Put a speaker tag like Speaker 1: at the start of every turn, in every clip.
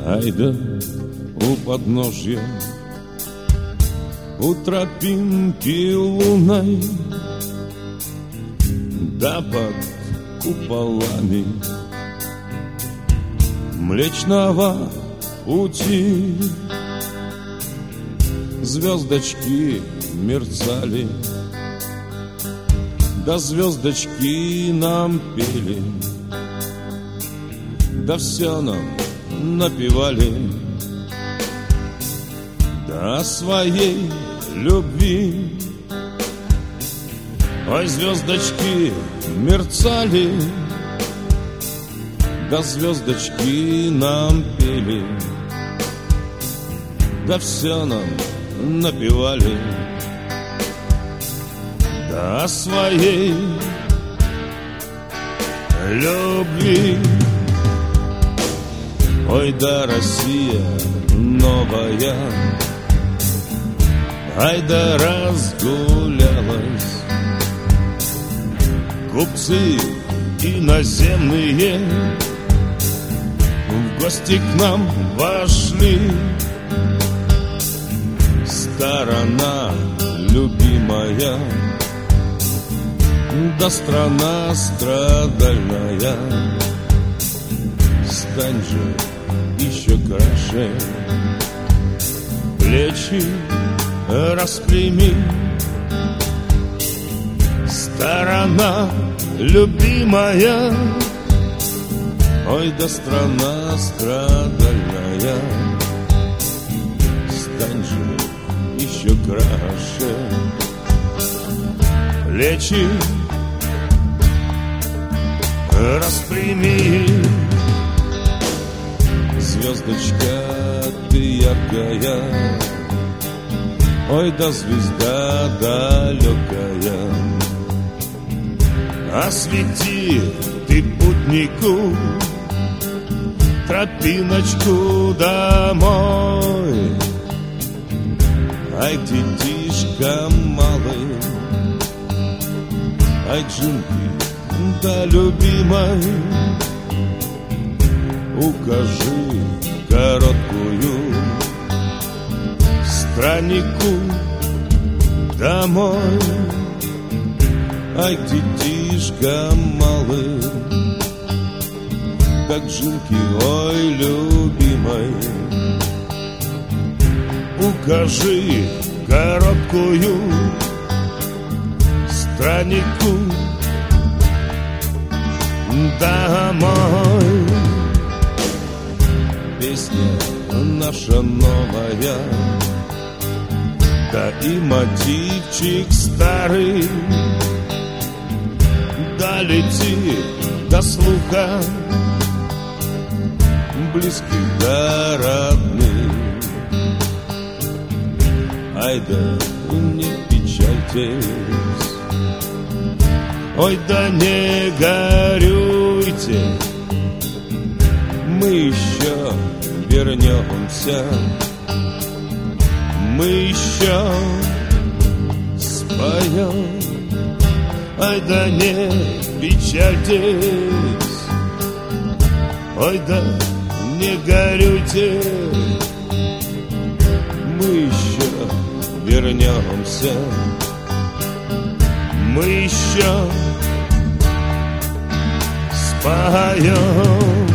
Speaker 1: Айда у подножья, у тропинки лунной, да под куполами Млечного пути звездочки мерцали, да звездочки нам пели, да все нам напевали, да о своей любви. Ой, звездочки мерцали, да звездочки нам пели, да все нам напевали, да о своей любви. Ой, да Россия новая, ай да разгулялась. Купцы иноземные в гости к нам вошли. Сторона любимая, да страна страдальная, стань же еще краше, плечи распрями. Сторона любимая, ой, да страна страдальная, стань же еще краше, плечи распрями. Звездочка ты яркая, ой, да звезда далекая, освети ты путнику тропиночку домой. Ай, детишка малый, ай, Джинки, да любимой, укажи короткую страннику домой. Ай, детишка малый, как Джинки, ой, любимой, укажи короткую страннику домой. Песня наша новая, да и мотивчик старый, долетит до слуха близких да родных. Ай да не печальтесь, ой да не горюйте, мы еще вернемся, мы еще споем. Ай да не печальтесь, ой да не горюйте, мы еще вернемся, мы еще споем.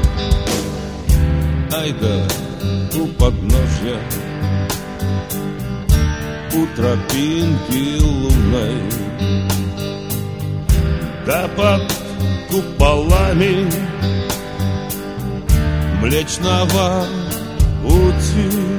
Speaker 1: Ай да у подножья, у тропинки лунной, да под куполами Млечного пути